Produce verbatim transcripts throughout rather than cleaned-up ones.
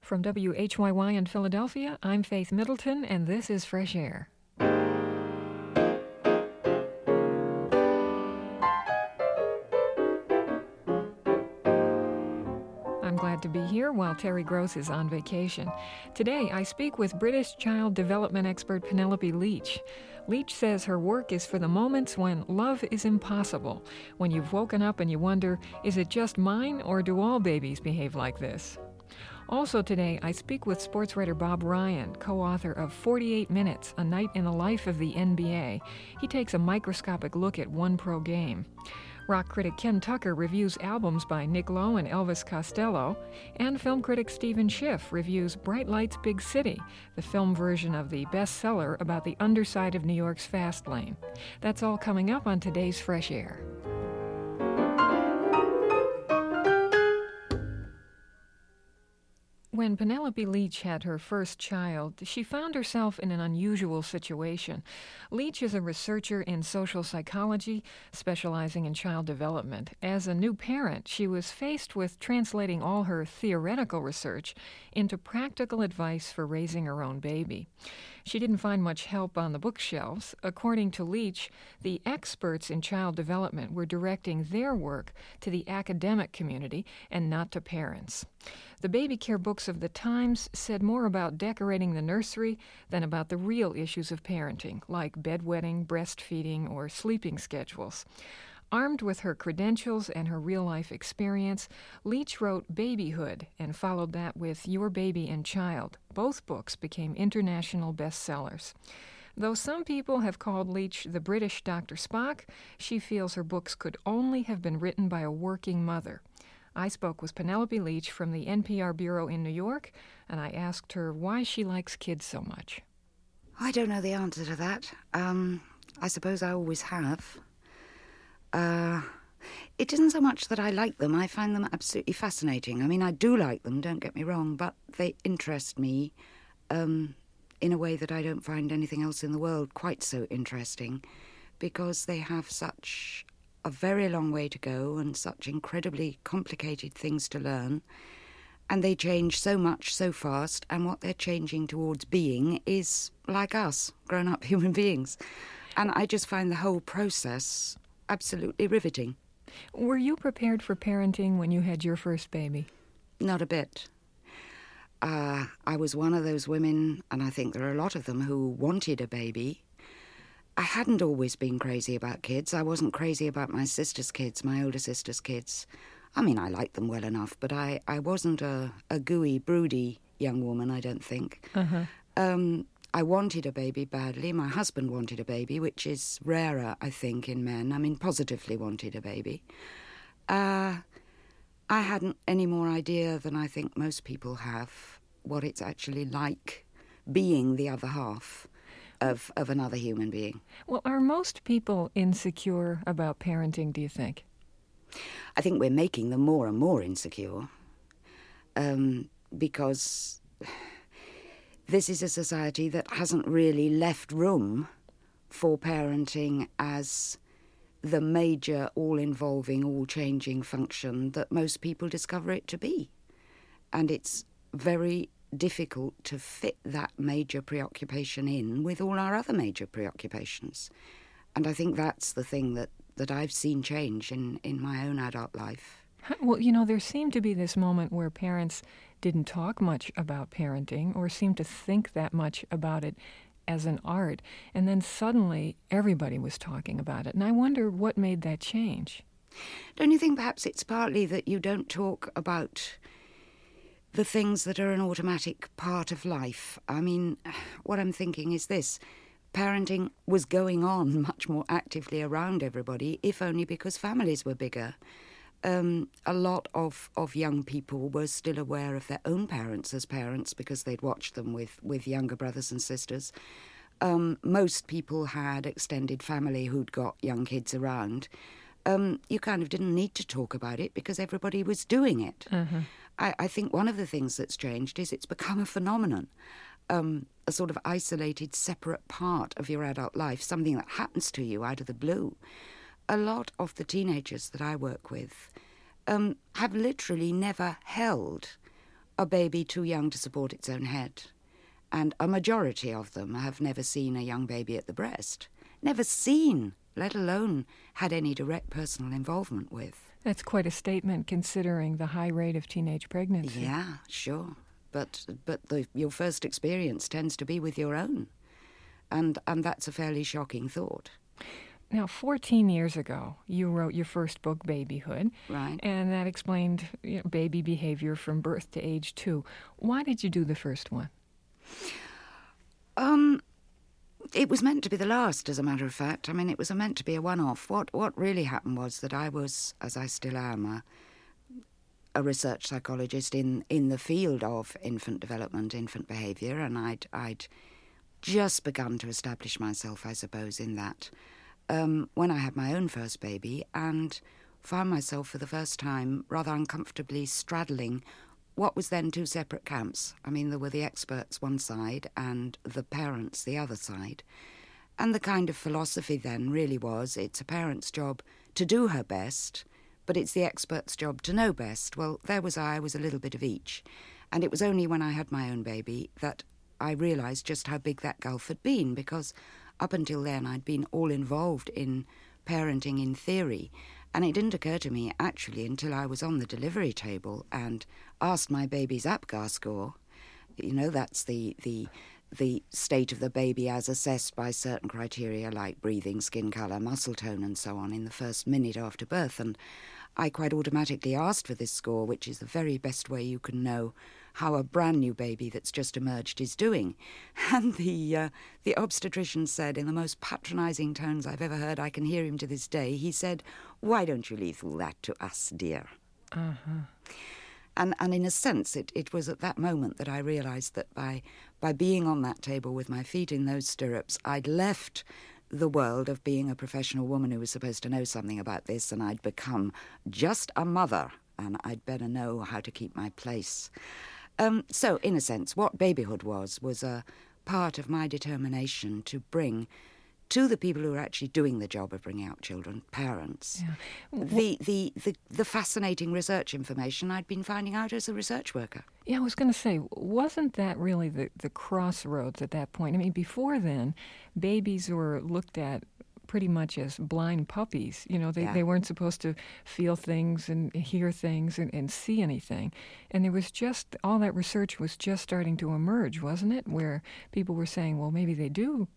From W H Y Y in Philadelphia, I'm Faith Middleton, and this is Fresh Air. I'm glad to be here while Terry Gross is on vacation. Today, I speak with British child development expert Penelope Leach. Leach says her work is for the moments when love is impossible, when you've woken up and you wonder, is it just mine or do all babies behave like this? Also today, I speak with sports writer Bob Ryan, co-author of forty-eight minutes, A Night in the Life of the N B A. He takes a microscopic look at one pro game. Rock critic Ken Tucker reviews albums by Nick Lowe and Elvis Costello, and film critic Stephen Schiff reviews Bright Lights, Big City, the film version of the bestseller about the underside of New York's fast lane. That's all coming up on today's Fresh Air. When Penelope Leach had her first child, she found herself in an unusual situation. Leach is a researcher in social psychology, specializing in child development. As a new parent, she was faced with translating all her theoretical research into practical advice for raising her own baby. She didn't find much help on the bookshelves. According to Leach, the experts in child development were directing their work to the academic community and not to parents. The baby care books of the Times said more about decorating the nursery than about the real issues of parenting, like bedwetting, breastfeeding, or sleeping schedules. Armed with her credentials and her real-life experience, Leach wrote Babyhood and followed that with Your Baby and Child. Both books became international bestsellers. Though some people have called Leach the British Doctor Spock, she feels her books could only have been written by a working mother. I spoke with Penelope Leach from the N P R Bureau in New York, and I asked her why she likes kids so much. I don't know the answer to that. Um, I suppose I always have. Uh, it isn't so much that I like them. I find them absolutely fascinating. I mean, I do like them, don't get me wrong, but they interest me um, in a way that I don't find anything else in the world quite so interesting, because they have such a very long way to go and such incredibly complicated things to learn, and they change so much so fast, and what they're changing towards being is like us, grown-up human beings. And I just find the whole process absolutely riveting. Were you prepared for parenting when you had your first baby? Not a bit. Uh, I was one of those women, and I think there are a lot of them, who wanted a baby. I hadn't always been crazy about kids. I wasn't crazy about my sister's kids, my older sister's kids. I mean, I liked them well enough, but I, I wasn't a, a gooey, broody young woman, I don't think. Uh-huh. Um, I wanted a baby badly. My husband wanted a baby, which is rarer, I think, in men. I mean, positively wanted a baby. Uh, I hadn't any more idea than I think most people have what it's actually like being the other half of, of another human being. Well, are most people insecure about parenting, do you think? I think we're making them more and more insecure um, because this is a society that hasn't really left room for parenting as the major, all-involving, all-changing function that most people discover it to be. And it's very difficult to fit that major preoccupation in with all our other major preoccupations. And I think that's the thing that, that I've seen change in, in my own adult life. Well, you know, there seemed to be this moment where parents didn't talk much about parenting or seemed to think that much about it as an art. And then suddenly everybody was talking about it. And I wonder what made that change. Don't you think perhaps it's partly that you don't talk about the things that are an automatic part of life? I mean, what I'm thinking is this. Parenting was going on much more actively around everybody, if only because families were bigger. Um, a lot of, of young people were still aware of their own parents as parents because they'd watched them with, with younger brothers and sisters. Um, most people had extended family who'd got young kids around. Um, you kind of didn't need to talk about it because everybody was doing it. Uh-huh. I, I think one of the things that's changed is it's become a phenomenon, um, a sort of isolated, separate part of your adult life, something that happens to you out of the blue. A lot of the teenagers that I work with um, have literally never held a baby too young to support its own head. And a majority of them have never seen a young baby at the breast. Never seen, let alone had any direct personal involvement with. That's quite a statement considering the high rate of teenage pregnancy. Yeah, sure. But but the, your first experience tends to be with your own. And and that's a fairly shocking thought. Now, fourteen years ago, you wrote your first book, Babyhood. Right. And that explained, you know, baby behavior from birth to age two. Why did you do the first one? Um, it was meant to be the last, as a matter of fact. I mean, it was meant to be a one-off. What what really happened was that I was, as I still am, a, a research psychologist in, in the field of infant development, infant behaviour, and I'd I'd just begun to establish myself, I suppose, in that um, when I had my own first baby, and found myself for the first time rather uncomfortably straddling what was then two separate camps. I mean, there were the experts one side and the parents the other side. And the kind of philosophy then really was, it's a parent's job to do her best, but it's the expert's job to know best. Well, there was I, I was a little bit of each. And it was only when I had my own baby that I realised just how big that gulf had been, because up until then I'd been all involved in parenting in theory. And it didn't occur to me, actually, until I was on the delivery table and asked my baby's APGAR score. You know, that's the, the, the state of the baby as assessed by certain criteria like breathing, skin colour, muscle tone and so on in the first minute after birth. And I quite automatically asked for this score, which is the very best way you can know how a brand new baby that's just emerged is doing. And the uh, the obstetrician said, in the most patronising tones I've ever heard, I can hear him to this day, he said, "Why don't you leave all that to us, dear?" Uh-huh. And and in a sense, it, it was at that moment that I realised that by by being on that table with my feet in those stirrups, I'd left the world of being a professional woman who was supposed to know something about this, and I'd become just a mother, and I'd better know how to keep my place. Um, so, in a sense, what Babyhood was, was a part of my determination to bring to the people who are actually doing the job of bringing up children, parents, Yeah. the, the, the, the fascinating research information I'd been finding out as a research worker. Yeah, I was going to say, wasn't that really the, the crossroads at that point? I mean, before then, babies were looked at pretty much as blind puppies. You know, they, Yeah. they weren't supposed to feel things and hear things and, and see anything. And there was just, all that research was just starting to emerge, wasn't it? Where people were saying, well, maybe they do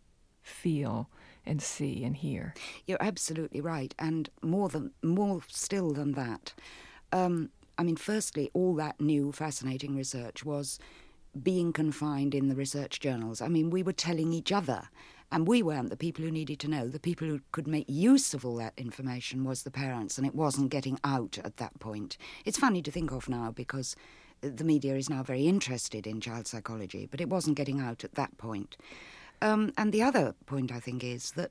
feel and see and hear. You're absolutely right, and more than more still than that. Um, I mean, firstly, all that new fascinating research was being confined in the research journals. I mean, we were telling each other, and we weren't the people who needed to know. The people who could make use of all that information was the parents, and it wasn't getting out at that point. It's funny to think of now because the media is now very interested in child psychology, but it wasn't getting out at that point. Um, and the other point, I think, is that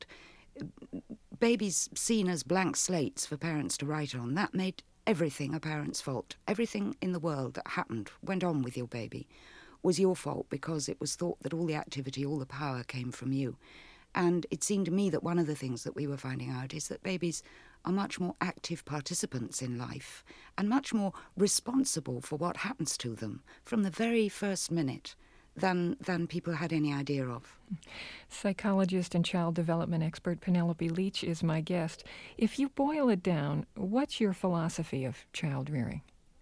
babies seen as blank slates for parents to write on, that made everything a parent's fault. Everything in the world that happened, went on with your baby, was your fault because it was thought that all the activity, all the power came from you. And it seemed to me that one of the things that we were finding out is that babies are much more active participants in life and much more responsible for what happens to them from the very first minute than than people had any idea of. Psychologist and child development expert Penelope Leach is my guest. If you boil it down, what's your philosophy of child rearing?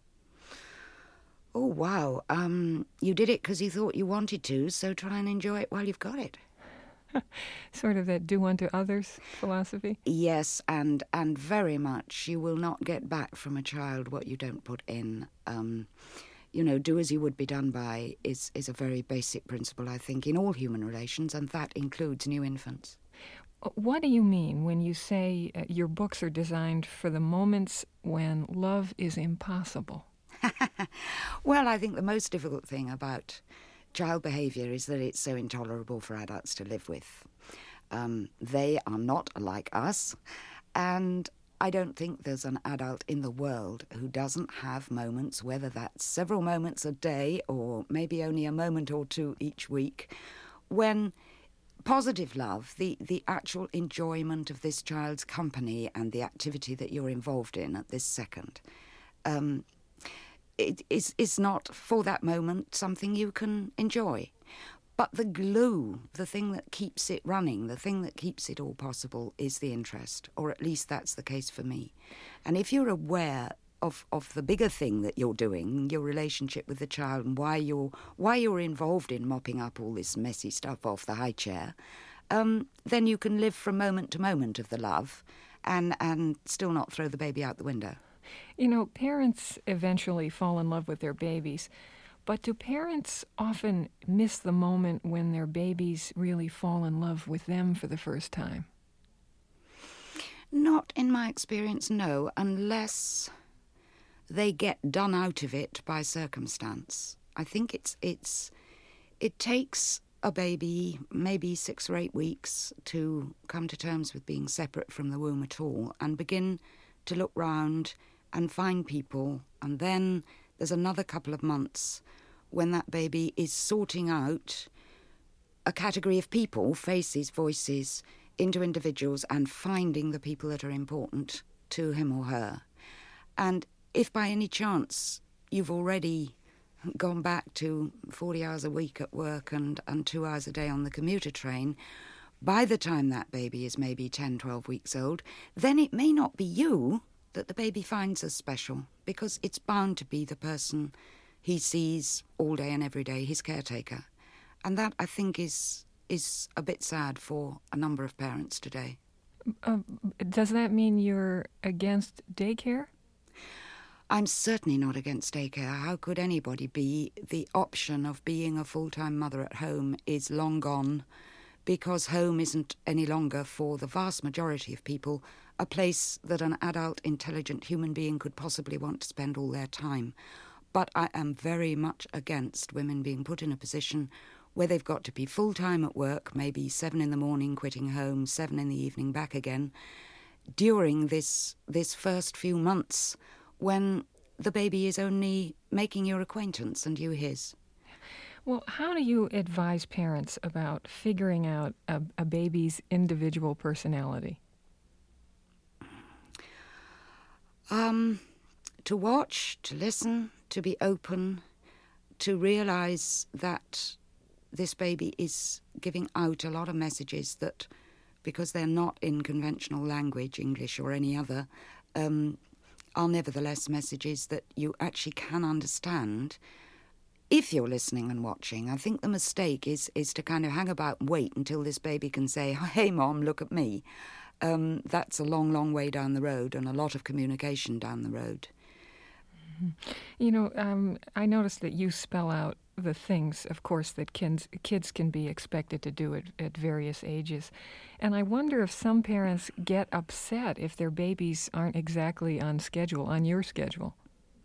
Oh, wow. Um, you did it because you thought you wanted to, so try and enjoy it while you've got it. Sort of that do unto others philosophy? Yes, and and very much. You will not get back from a child what you don't put in. Um, you know, do as you would be done by is, is a very basic principle, I think, in all human relations, and that includes new infants. What do you mean when you say uh, your books are designed for the moments when love is impossible? Well, I think the most difficult thing about child behaviour is that it's so intolerable for adults to live with. Um, they are not like us, and I don't think there's an adult in the world who doesn't have moments, whether that's several moments a day or maybe only a moment or two each week, when positive love, the, the actual enjoyment of this child's company and the activity that you're involved in at this second, um, it is, is not, for that moment, something you can enjoy. But the glue, the thing that keeps it running, the thing that keeps it all possible is the interest, or at least that's the case for me. And if you're aware of, of the bigger thing that you're doing, your relationship with the child, and why you're, why you're involved in mopping up all this messy stuff off the high chair, um, then you can live from moment to moment of the love and, and still not throw the baby out the window. You know, parents eventually fall in love with their babies, but do parents often miss the moment when their babies really fall in love with them for the first time? Not in my experience, no, unless they get done out of it by circumstance. I think it's it's it takes a baby maybe six or eight weeks to come to terms with being separate from the womb at all and begin to look round and find people, and then there's another couple of months when that baby is sorting out a category of people, faces, voices, into individuals, and finding the people that are important to him or her. And if by any chance you've already gone back to forty hours a week at work and, and two hours a day on the commuter train, by the time that baby is maybe ten, twelve weeks old, then it may not be you that the baby finds as special, because it's bound to be the person he sees all day and every day, his caretaker. And that, I think, is is a bit sad for a number of parents today. Uh, does that mean you're against daycare? I'm certainly not against daycare. How could anybody be? The option of being a full-time mother at home is long gone, because home isn't any longer, for the vast majority of people, a place that an adult, intelligent human being could possibly want to spend all their time. But I am very much against women being put in a position where they've got to be full-time at work, maybe seven in the morning, quitting home, seven in the evening, back again, during this this first few months when the baby is only making your acquaintance and you his. Well, how do you advise parents about figuring out a, a baby's individual personality? Um, to watch, to listen, to be open, to realise that this baby is giving out a lot of messages that, because they're not in conventional language, English or any other, um, are nevertheless messages that you actually can understand if you're listening and watching. I think the mistake is is to kind of hang about and wait until this baby can say, "Hey, Mom, look at me." Um, that's a long, long way down the road, and a lot of communication down the road. You know, um, I noticed that you spell out the things, of course, that kids, kids can be expected to do at, at various ages. And I wonder if some parents get upset if their babies aren't exactly on schedule, on your schedule.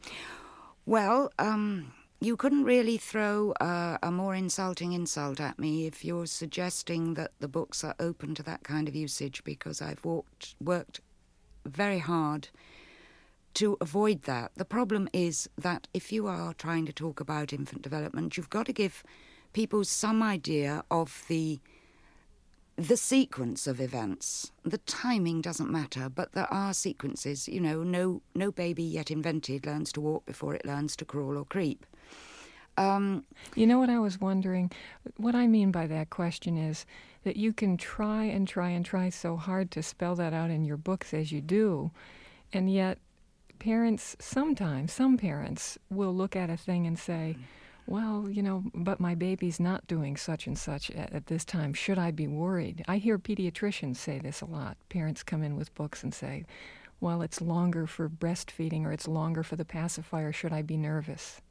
Well, um, you couldn't really throw uh, a more insulting insult at me if you're suggesting that the books are open to that kind of usage, because I've walked, worked very hard to avoid that. The problem is that if you are trying to talk about infant development, you've got to give people some idea of the the sequence of events. The timing doesn't matter, but there are sequences. You know, no no baby yet invented learns to walk before it learns to crawl or creep. Um, you know what I was wondering? What I mean by that question is that you can try and try and try so hard to spell that out in your books as you do, and yet parents, sometimes, some parents will look at a thing and say, well, you know, but my baby's not doing such and such at, at this time. Should I be worried? I hear pediatricians say this a lot. Parents come in with books and say, well, it's longer for breastfeeding or it's longer for the pacifier. Should I be nervous?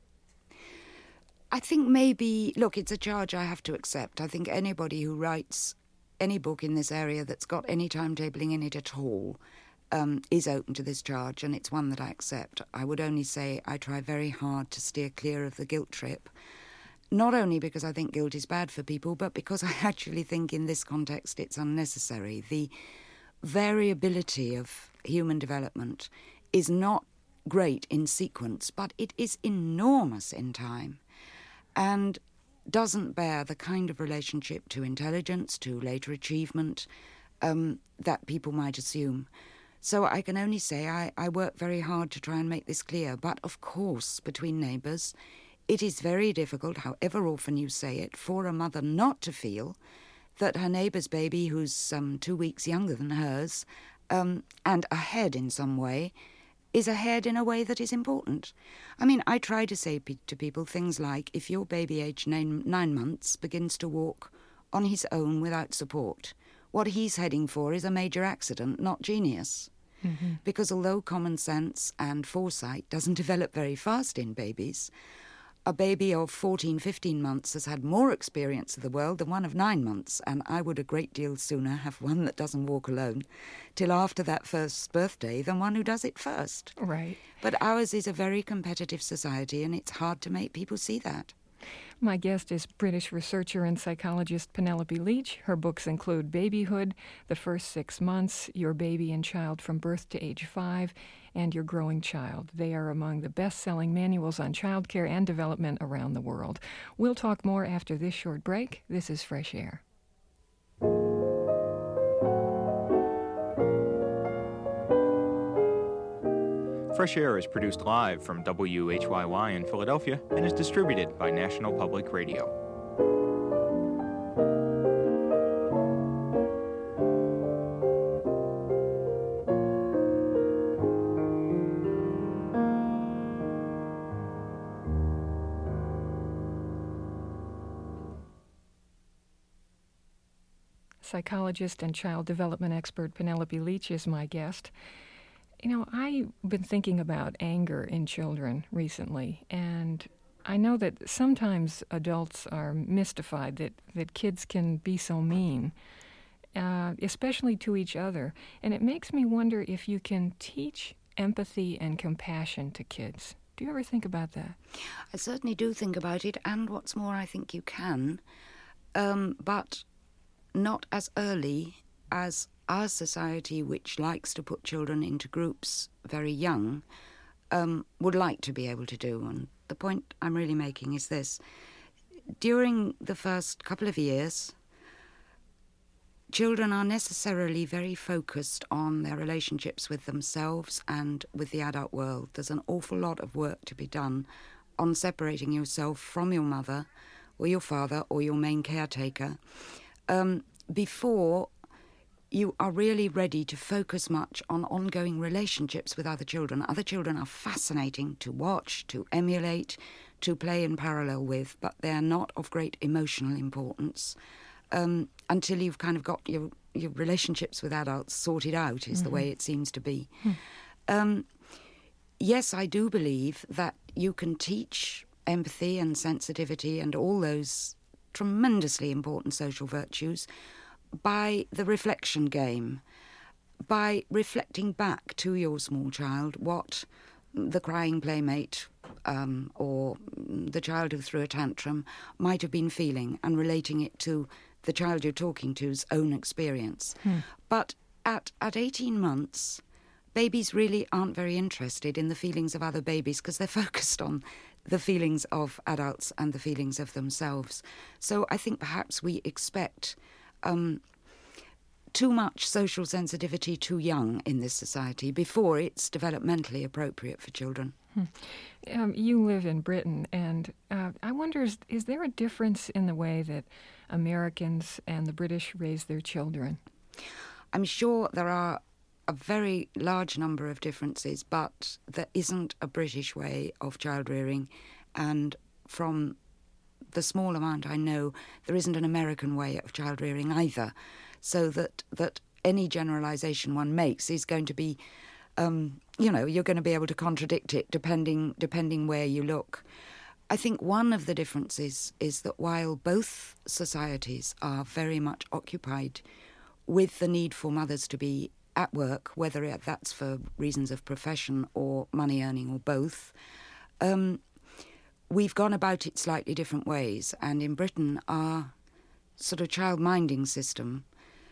I think maybe, look, it's a charge I have to accept. I think anybody who writes any book in this area that's got any timetabling in it at all Um, is open to this charge, and it's one that I accept. I would only say I try very hard to steer clear of the guilt trip, not only because I think guilt is bad for people, but because I actually think in this context it's unnecessary. The variability of human development is not great in sequence, but it is enormous in time, and doesn't bear the kind of relationship to intelligence, to later achievement, um, that people might assume. So I can only say I, I work very hard to try and make this clear. But of course, between neighbours, it is very difficult, however often you say it, for a mother not to feel that her neighbour's baby, who's um, two weeks younger than hers, um, and ahead in some way, is ahead in a way that is important. I mean, I try to say pe- to people things like, if your baby aged nine, nine months begins to walk on his own without support, what he's heading for is a major accident, not genius. Mm-hmm. Because although common sense and foresight doesn't develop very fast in babies, a baby of fourteen, fifteen months has had more experience of the world than one of nine months, and I would a great deal sooner have one that doesn't walk alone till after that first birthday than one who does it first. Right. But ours is a very competitive society, and it's hard to make people see that. My guest is British researcher and psychologist Penelope Leach. Her books include Babyhood, The First Six Months, Your Baby and Child from Birth to Age Five, and Your Growing Child. They are among the best-selling manuals on childcare and development around the world. We'll talk more after this short break. This is Fresh Air. Fresh Air is produced live from W H Y Y in Philadelphia and is distributed by National Public Radio. Psychologist and child development expert Penelope Leach is my guest. You know, I've been thinking about anger in children recently, and I know that sometimes adults are mystified that, that kids can be so mean, uh, especially to each other. And it makes me wonder if you can teach empathy and compassion to kids. Do you ever think about that? I certainly do think about it, and what's more, I think you can, um, but not as early as our society, which likes to put children into groups very young, um, would like to be able to do. And the point I'm really making is this. During the first couple of years, children are necessarily very focused on their relationships with themselves and with the adult world. There's an awful lot of work to be done on separating yourself from your mother or your father or your main caretaker um, before you are really ready to focus much on ongoing relationships with other children. Other children are fascinating to watch, to emulate, to play in parallel with, but they're not of great emotional importance um, until you've kind of got your, your relationships with adults sorted out, is mm-hmm. the way it seems to be. Hmm. Um, yes, I do believe that you can teach empathy and sensitivity and all those tremendously important social virtues by the reflection game, by reflecting back to your small child what the crying playmate um, or the child who threw a tantrum might have been feeling and relating it to the child you're talking to's own experience. Hmm. But at, at eighteen months, babies really aren't very interested in the feelings of other babies because they're focused on the feelings of adults and the feelings of themselves. So I think perhaps we expect Um, too much social sensitivity too young in this society before it's developmentally appropriate for children. Hmm. Um, you live in Britain, and uh, I wonder, is, is there a difference in the way that Americans and the British raise their children? I'm sure there are a very large number of differences, but there isn't a British way of child rearing, and from the small amount I know, there isn't an American way of child rearing either. So that, that any generalisation one makes is going to be, um, you know, you're going to be able to contradict it depending depending where you look. I think one of the differences is that while both societies are very much occupied with the need for mothers to be at work, whether that's for reasons of profession or money earning or both, um, we've gone about it slightly different ways. And in Britain, our sort of child-minding system,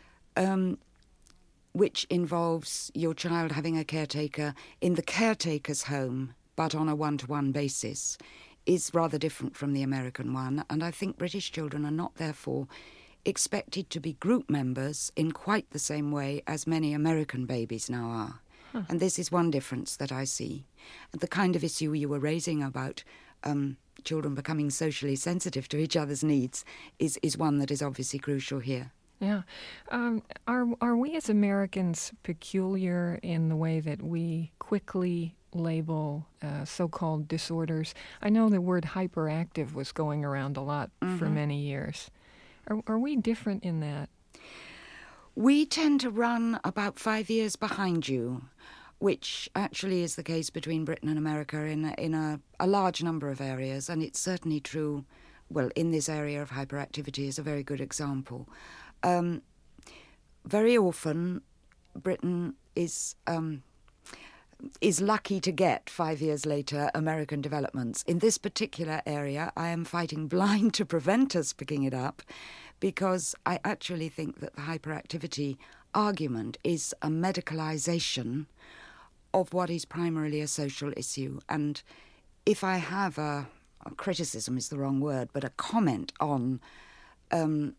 um, which involves your child having a caretaker in the caretaker's home, but on a one-to-one basis, is rather different from the American one. And I think British children are not, therefore, expected to be group members in quite the same way as many American babies now are. Huh. And this is one difference that I see. The kind of issue you were raising about um, children becoming socially sensitive to each other's needs is, is one that is obviously crucial here. Yeah. Um, are are we as Americans peculiar in the way that we quickly label uh, so-called disorders? I know the word hyperactive was going around a lot mm-hmm. for many years. Are, are we different in that? We tend to run about five years behind you, which actually is the case between Britain and America in a, in a, a large number of areas, and it's certainly true, well, in this area of hyperactivity is a very good example. Um, very often, Britain is um, is lucky to get, five years later, American developments. In this particular area, I am fighting blind to prevent us picking it up, because I actually think that the hyperactivity argument is a medicalization of what is primarily a social issue. And if I have a, a criticism is the wrong word, but a comment on um,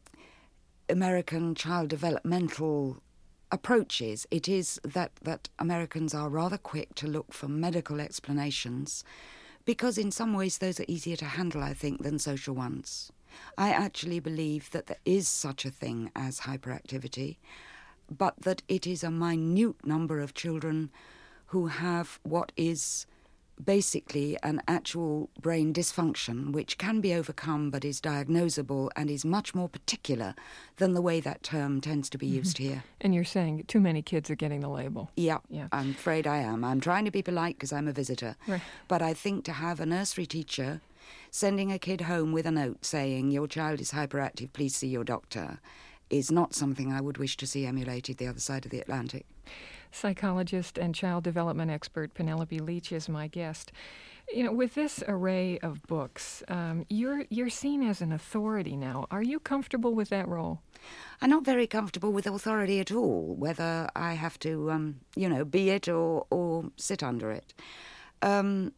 American child developmental approaches, it is that, that Americans are rather quick to look for medical explanations, because in some ways those are easier to handle, I think, than social ones. I actually believe that there is such a thing as hyperactivity, but that it is a minute number of children who have what is basically an actual brain dysfunction, which can be overcome but is diagnosable and is much more particular than the way that term tends to be used mm-hmm. here. And you're saying too many kids are getting the label. Yeah, yeah. I'm afraid I am. I'm trying to be polite because I'm a visitor. Right. But I think to have a nursery teacher sending a kid home with a note saying, your child is hyperactive, please see your doctor, is not something I would wish to see emulated the other side of the Atlantic. Psychologist and child development expert Penelope Leach is my guest. You know, with this array of books, um, you're you're seen as an authority now. Are you comfortable with that role? I'm not very comfortable with authority at all, whether I have to, um, you know, be it or, or sit under it. Um,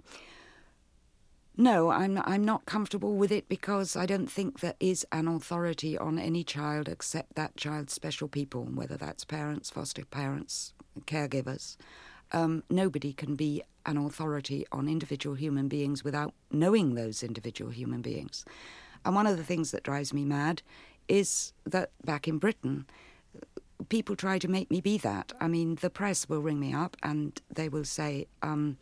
no, I'm I'm not comfortable with it because I don't think there is an authority on any child except that child's special people, whether that's parents, foster parents, caregivers. Um, nobody can be an authority on individual human beings without knowing those individual human beings. And one of the things that drives me mad is that back in Britain, people try to make me be that. I mean, the press will ring me up and they will say, um,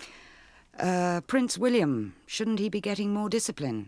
uh, Prince William, shouldn't he be getting more discipline?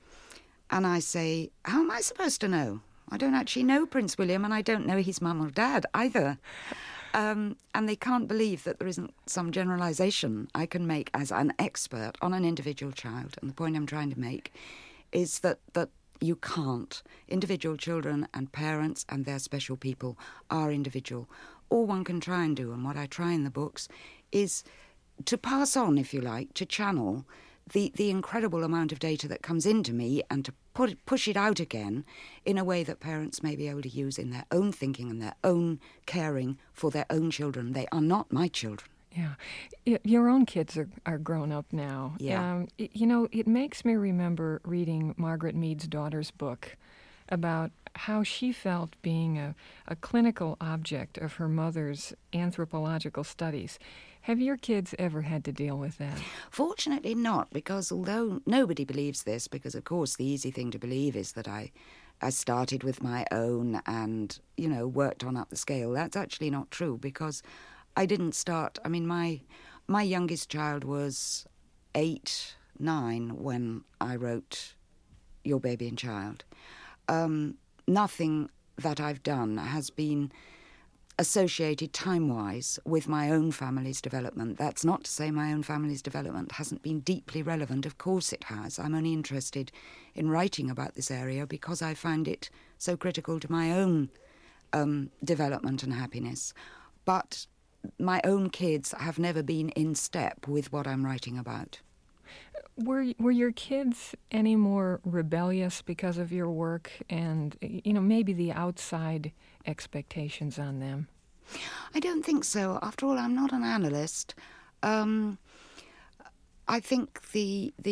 And I say, how am I supposed to know? I don't actually know Prince William and I don't know his mum or dad either. Um, and they can't believe that there isn't some generalisation I can make as an expert on an individual child. And the point I'm trying to make is that, that you can't. Individual children and parents and their special people are individual. All one can try and do, and what I try in the books, is to pass on, if you like, to channel the, the incredible amount of data that comes into me and to put push it out again in a way that parents may be able to use in their own thinking and their own caring for their own children. They are not my children. Yeah. Your own kids are, are grown up now. Yeah. Um, it, you know, it makes me remember reading Margaret Mead's daughter's book about how she felt being a, a clinical object of her mother's anthropological studies. Have your kids ever had to deal with that? Fortunately not, because although nobody believes this, because of course the easy thing to believe is that I, I started with my own and, you know, worked on up the scale. That's actually not true, because I didn't start, I mean, my my youngest child was eight, nine when I wrote Your Baby and Child. Um, nothing that I've done has been associated time-wise with my own family's development. That's not to say my own family's development hasn't been deeply relevant. Of course it has. I'm only interested in writing about this area because I find it so critical to my own um, development and happiness. But my own kids have never been in step with what I'm writing about. Were were your kids any more rebellious because of your work and, you know, maybe the outside expectations on them? I don't think so. After all, I'm not an analyst. Um, I think the the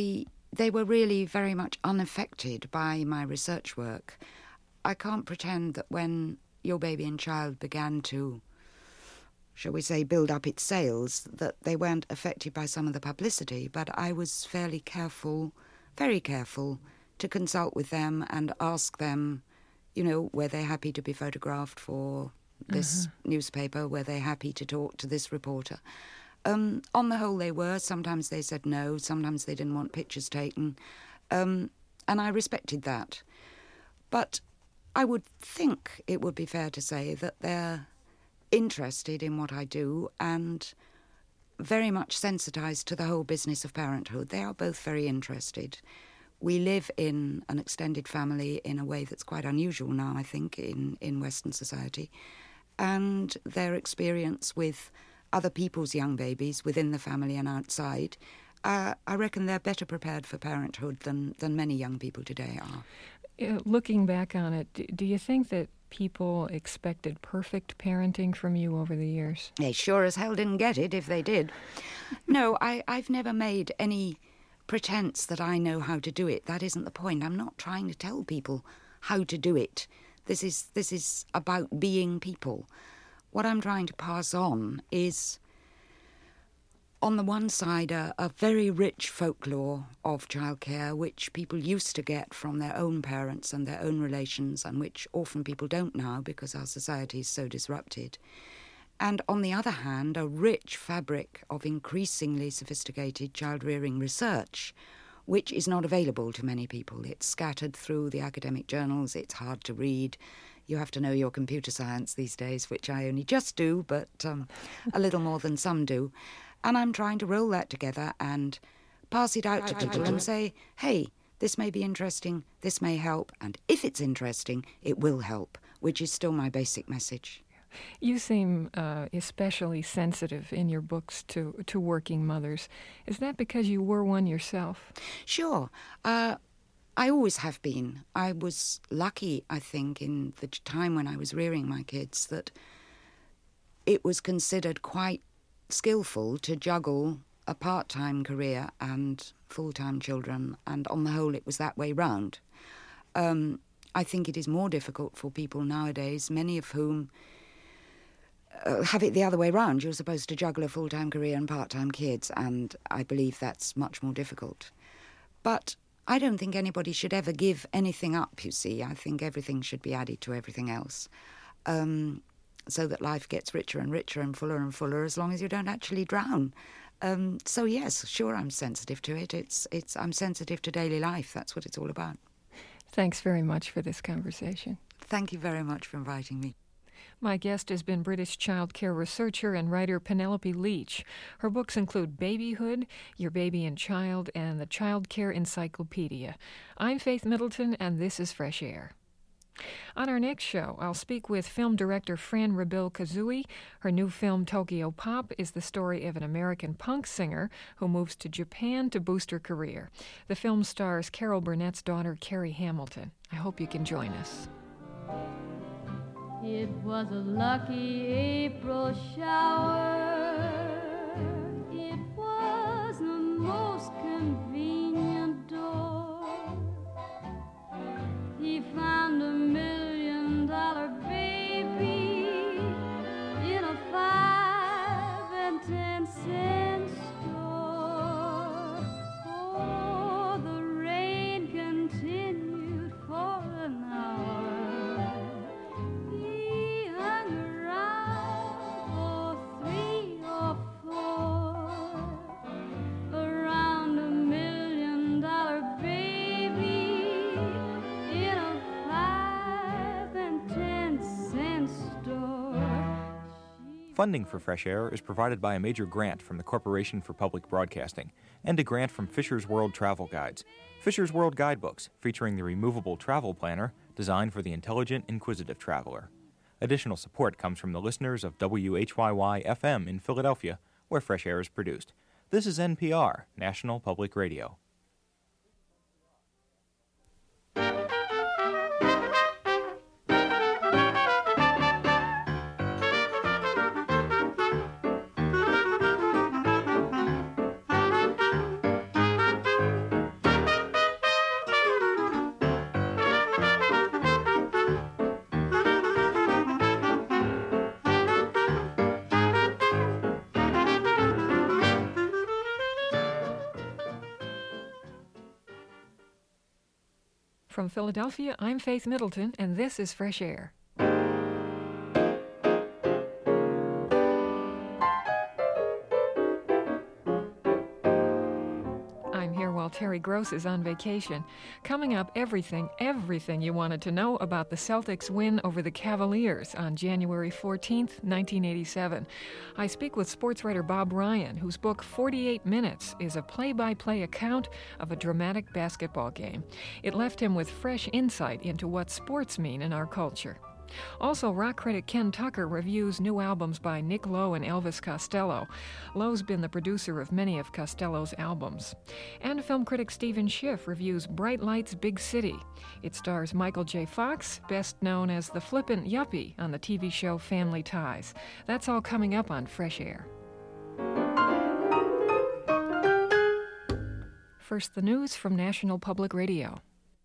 they were really very much unaffected by my research work. I can't pretend that when Your Baby and Child began to, shall we say, build up its sales, that they weren't affected by some of the publicity, but I was fairly careful, very careful, to consult with them and ask them, you know, were they happy to be photographed for this mm-hmm. newspaper? Were they happy to talk to this reporter? Um, on the whole, they were. Sometimes they said no. Sometimes they didn't want pictures taken. Um, and I respected that. But I would think it would be fair to say that they're interested in what I do and very much sensitised to the whole business of parenthood. They are both very interested. We live in an extended family in a way that's quite unusual now, I think, in, in Western society. And their experience with other people's young babies within the family and outside, uh, I reckon they're better prepared for parenthood than, than many young people today are. Uh, looking back on it, do, do you think that people expected perfect parenting from you over the years? They sure as hell didn't get it if they did. No, I, I've never made any pretense that I know how to do it. That isn't the point. I'm not trying to tell people how to do it. This is this is about being people. What I'm trying to pass on is, on the one side, a, a very rich folklore of childcare, which people used to get from their own parents and their own relations, and which often people don't now because our society is so disrupted. And on the other hand, a rich fabric of increasingly sophisticated child-rearing research, which is not available to many people. It's scattered through the academic journals. It's hard to read. You have to know your computer science these days, which I only just do, but um, a little more than some do. And I'm trying to roll that together and pass it out to people and say, hey, this may be interesting, this may help, and if it's interesting, it will help, which is still my basic message. You seem uh, especially sensitive in your books to, to working mothers. Is that because you were one yourself? Sure. Uh, I always have been. I was lucky, I think, in the time when I was rearing my kids, that it was considered quite skillful to juggle a part-time career and full-time children, and on the whole it was that way round. Um, I think it is more difficult for people nowadays, many of whom uh, have it the other way round. You're supposed to juggle a full-time career and part-time kids, and I believe that's much more difficult. But I don't think anybody should ever give anything up, you see. I think everything should be added to everything else, um, so that life gets richer and richer and fuller and fuller as long as you don't actually drown. Um, so yes, sure, I'm sensitive to it. It's, it's, I'm sensitive to daily life. That's what it's all about. Thanks very much for this conversation. Thank you very much for inviting me. My guest has been British child care researcher and writer Penelope Leach. Her books include Babyhood, Your Baby and Child, and the Child Care Encyclopedia. I'm Faith Middleton, and this is Fresh Air. On our next show, I'll speak with film director Fran Rabil Kazui. Her new film, Tokyo Pop, is the story of an American punk singer who moves to Japan to boost her career. The film stars Carol Burnett's daughter, Carrie Hamilton. I hope you can join us. It was a lucky April shower. It was the most convenient door. He found a million dollar baby in a five and ten cent store. Oh, the rain continued for an hour. He hung around for three or four. Around a million dollar baby in a five and ten cent store. Funding for Fresh Air is provided by a major grant from the Corporation for Public Broadcasting and a grant from Fisher's World Travel Guides. Fisher's World Guidebooks, featuring the removable travel planner designed for the intelligent, inquisitive traveler. Additional support comes from the listeners of W H Y Y F M in Philadelphia, where Fresh Air is produced. This is N P R, National Public Radio. From Philadelphia, I'm Faith Middleton, and this is Fresh Air. I'm here while Terry Gross is on vacation. Coming up, everything, everything you wanted to know about the Celtics' win over the Cavaliers on January fourteenth, nineteen eighty-seven. I speak with sports writer Bob Ryan, whose book forty-eight minutes is a play-by-play account of a dramatic basketball game. It left him with fresh insight into what sports mean in our culture. Also, rock critic Ken Tucker reviews new albums by Nick Lowe and Elvis Costello. Lowe's been the producer of many of Costello's albums. And film critic Stephen Schiff reviews Bright Lights, Big City. It stars Michael J. Fox, best known as the flippant yuppie on the T V show Family Ties. That's all coming up on Fresh Air. First, the news from National Public Radio.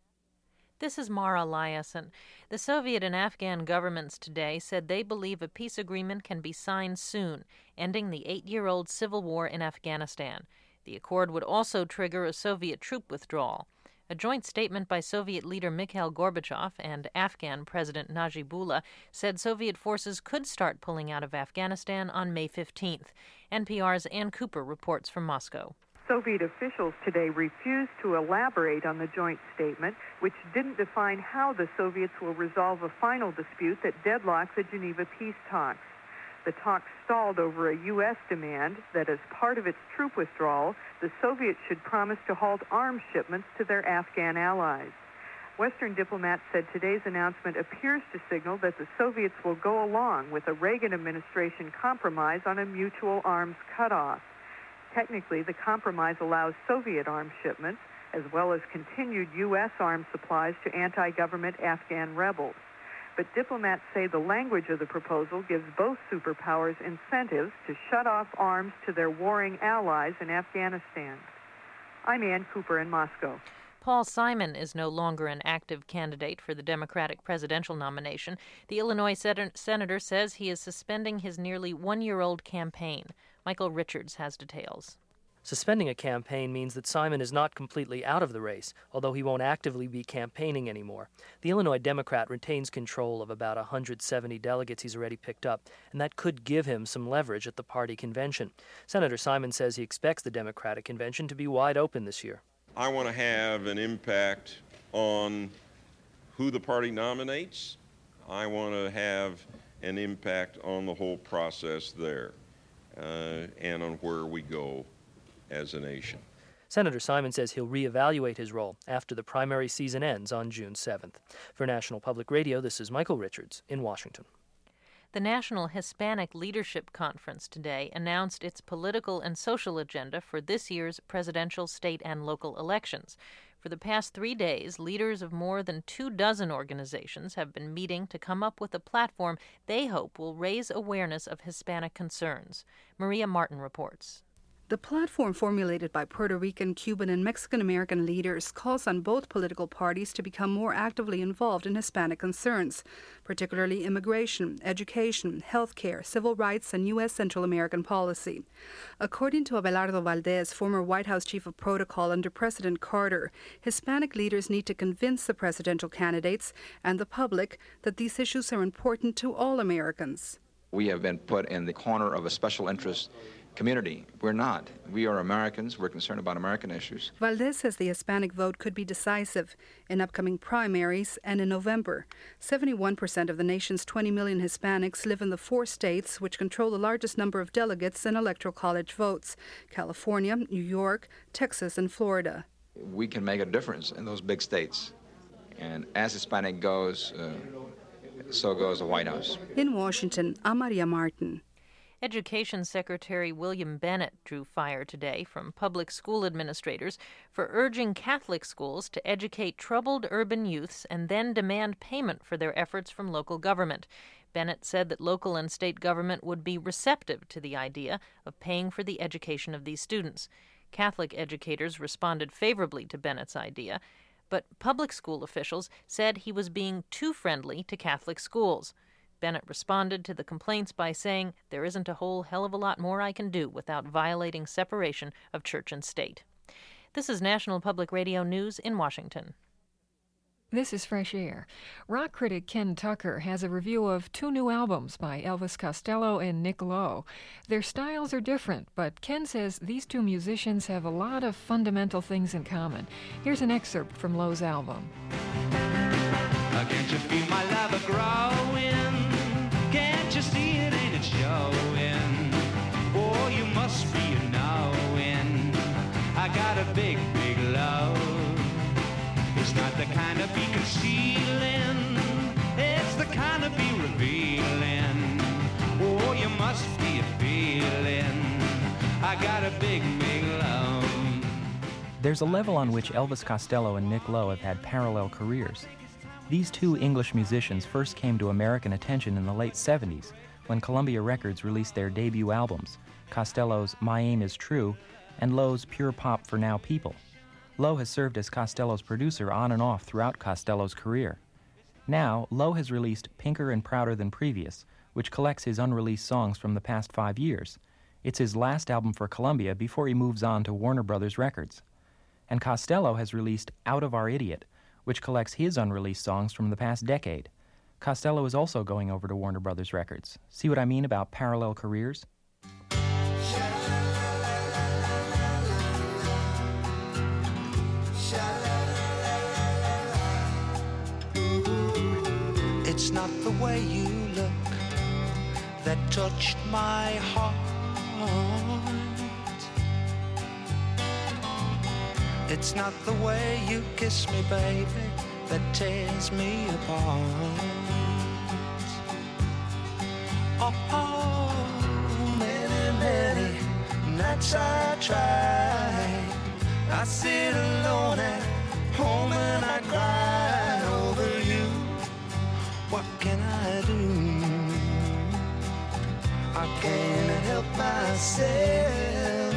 This is Mara Liasson. The Soviet and Afghan governments today said they believe a peace agreement can be signed soon, ending the eight-year-old civil war in Afghanistan. The accord would also trigger a Soviet troop withdrawal. A joint statement by Soviet leader Mikhail Gorbachev and Afghan President Najibullah said Soviet forces could start pulling out of Afghanistan on May fifteenth. N P R's Ann Cooper reports from Moscow. Soviet officials today refused to elaborate on the joint statement, which didn't define how the Soviets will resolve a final dispute that deadlocks the Geneva peace talks. The talks stalled over a U S demand that as part of its troop withdrawal, the Soviets should promise to halt arms shipments to their Afghan allies. Western diplomats said today's announcement appears to signal that the Soviets will go along with a Reagan administration compromise on a mutual arms cutoff. Technically, the compromise allows Soviet arms shipments, as well as continued U S arms supplies to anti-government Afghan rebels. But diplomats say the language of the proposal gives both superpowers incentives to shut off arms to their warring allies in Afghanistan. I'm Ann Cooper in Moscow. Paul Simon is no longer an active candidate for the Democratic presidential nomination. The Illinois sen- senator says he is suspending his nearly one-year-old campaign. Michael Richards has details. Suspending a campaign means that Simon is not completely out of the race, although he won't actively be campaigning anymore. The Illinois Democrat retains control of about one hundred seventy delegates he's already picked up, and that could give him some leverage at the party convention. Senator Simon says he expects the Democratic convention to be wide open this year. I want to have an impact on who the party nominates. I want to have an impact on the whole process there uh, and on where we go as a nation. Senator Simon says he'll reevaluate his role after the primary season ends on June seventh. For National Public Radio, this is Michael Richards in Washington. The National Hispanic Leadership Conference today announced its political and social agenda for this year's presidential, state, and local elections. For the past three days, leaders of more than two dozen organizations have been meeting to come up with a platform they hope will raise awareness of Hispanic concerns. Maria Martin reports. The platform formulated by Puerto Rican, Cuban, and Mexican-American leaders calls on both political parties to become more actively involved in Hispanic concerns, particularly immigration, education, healthcare, civil rights, and U S Central American policy. According to Abelardo Valdez, former White House chief of protocol under President Carter, Hispanic leaders need to convince the presidential candidates and the public that these issues are important to all Americans. We have been put in the corner of a special interest community. We're not. We are Americans. We're concerned about American issues. Valdez says the Hispanic vote could be decisive in upcoming primaries and in November. seventy-one percent of the nation's twenty million Hispanics live in the four states which control the largest number of delegates and electoral college votes: California, New York, Texas, and Florida. We can make a difference in those big states. And as Hispanic goes, uh, so goes the White House. In Washington, I'm Maria Martin. Education Secretary William Bennett drew fire today from public school administrators for urging Catholic schools to educate troubled urban youths and then demand payment for their efforts from local government. Bennett said that local and state government would be receptive to the idea of paying for the education of these students. Catholic educators responded favorably to Bennett's idea, but public school officials said he was being too friendly to Catholic schools. Bennett responded to the complaints by saying, "There isn't a whole hell of a lot more I can do without violating separation of church and state." This is National Public Radio News in Washington. This is Fresh Air. Rock critic Ken Tucker has a review of two new albums by Elvis Costello and Nick Lowe. Their styles are different, but Ken says these two musicians have a lot of fundamental things in common. Here's an excerpt from Lowe's album. Can't you feel my love a-growing? Can't you see it, ain't it showing? Oh, you must be knowing I got a big, big love. It's not the kind of be concealing, it's the kind of be revealing. Oh, you must be a feeling I got a big, big love. There's a level on which Elvis Costello and Nick Lowe have had parallel careers. These two English musicians first came to American attention in the late seventies when Columbia Records released their debut albums, Costello's My Aim Is True and Lowe's Pure Pop for Now People. Lowe has served as Costello's producer on and off throughout Costello's career. Now, Lowe has released Pinker and Prouder Than Previous, which collects his unreleased songs from the past five years. It's his last album for Columbia before he moves on to Warner Brothers Records. And Costello has released Out of Our Idiot, which collects his unreleased songs from the past decade. Costello is also going over to Warner Brothers Records. See what I mean about parallel careers? It's not the way you look that touched my heart. It's not the way you kiss me, baby, that tears me apart. Oh, oh, many, many nights I try. I sit alone at home and I cry over you. What can I do? I can't help myself,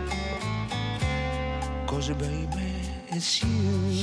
'cause baby, it's you.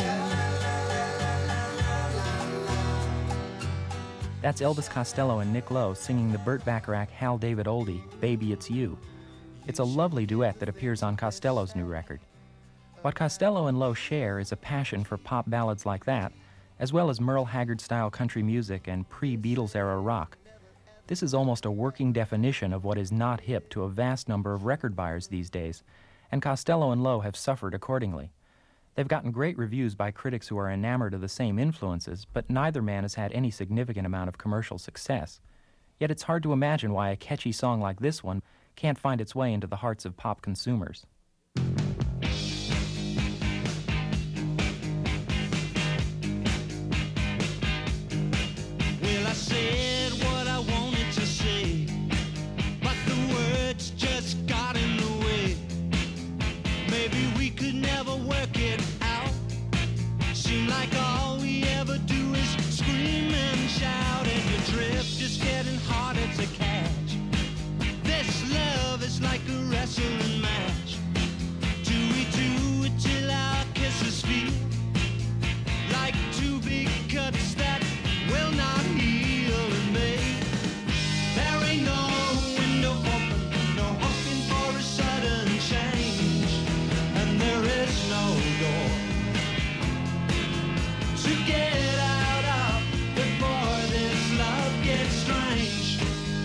That's Elvis Costello and Nick Lowe singing the Burt Bacharach Hal David oldie, Baby It's You. It's a lovely duet that appears on Costello's new record. What Costello and Lowe share is a passion for pop ballads like that, as well as Merle Haggard-style country music and pre-Beatles-era rock. This is almost a working definition of what is not hip to a vast number of record buyers these days, and Costello and Lowe have suffered accordingly. They've gotten great reviews by critics who are enamored of the same influences, but neither man has had any significant amount of commercial success. Yet it's hard to imagine why a catchy song like this one can't find its way into the hearts of pop consumers. Well, I said what I wanted to say, but the words just got in the way. Maybe we could never work it out. Seem like all we ever do is scream and shout, and your drift is getting harder to catch. This love is like a wrestling match. Do we do it till our kisses feel like two big cuts that will not heal in me? There ain't no window open, no hoping for a sudden change, and there is no door to get out of before this love gets strange.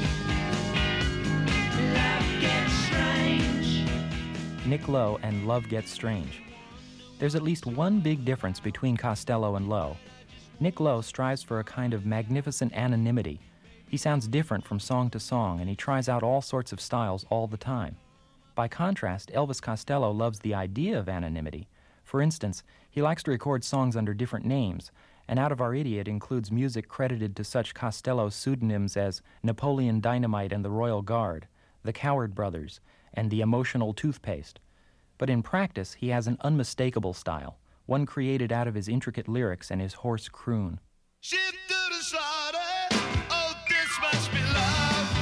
Love gets strange. Nick Lowe and Love Gets Strange. There's at least one big difference between Costello and Lowe. Nick Lowe strives for a kind of magnificent anonymity. He sounds different from song to song, and he tries out all sorts of styles all the time. By contrast, Elvis Costello loves the idea of anonymity. For instance, he likes to record songs under different names, and Out of Our Idiot includes music credited to such Costello pseudonyms as Napoleon Dynamite and the Royal Guard, the Coward Brothers, and the Emotional Toothpaste. But in practice, he has an unmistakable style, one created out of his intricate lyrics and his hoarse croon. Ship to the slaughter, oh, this must be love.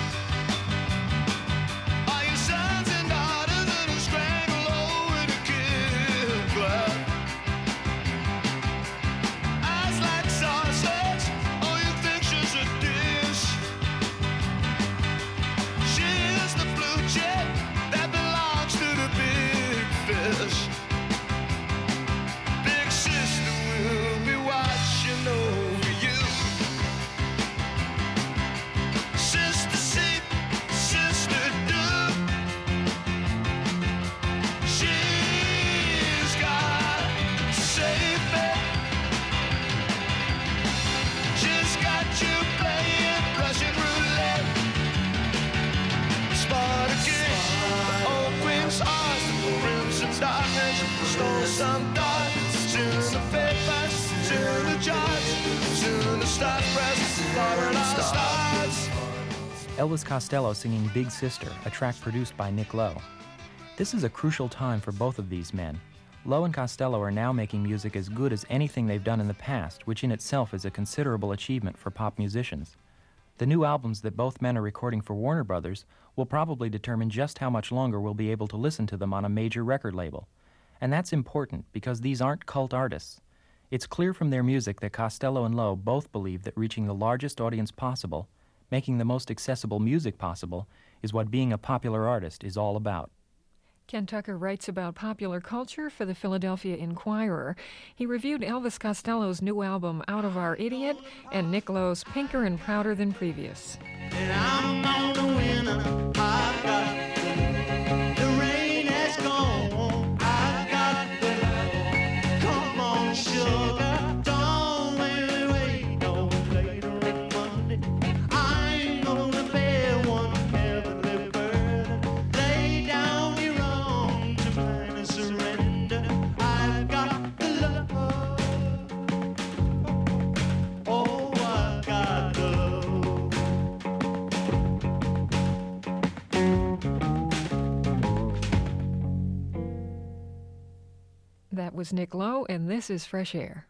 Are your sons and daughters that'll strangle over the kill club? Eyes like saucers, oh, you think she's a dish? She's the blue chip that belongs to the big fish. Big sister will be watching. some thoughts, to the papers, to the charts, to the start press, Florida stars. Elvis Costello singing Big Sister, a track produced by Nick Lowe. This is a crucial time for both of these men. Lowe and Costello are now making music as good as anything they've done in the past, which in itself is a considerable achievement for pop musicians. The new albums that both men are recording for Warner Brothers will probably determine just how much longer we'll be able to listen to them on a major record label. And that's important because these aren't cult artists. It's clear from their music that Costello and Lowe both believe that reaching the largest audience possible, making the most accessible music possible, is what being a popular artist is all about. Ken Tucker writes about popular culture for the Philadelphia Inquirer. He reviewed Elvis Costello's new album, Out of Our Idiot, and Nick Lowe's Pinker and Prouder Than Previous. And I'm gonna win, I've got the rain has gone, I've got the come on sugar, don't wait, no later on Monday, I'm gonna bear one heavenly burden, lay down your wrong to mine and surrender, I've got the love, oh I've got the love. That was Nick Lowe, and this is Fresh Air.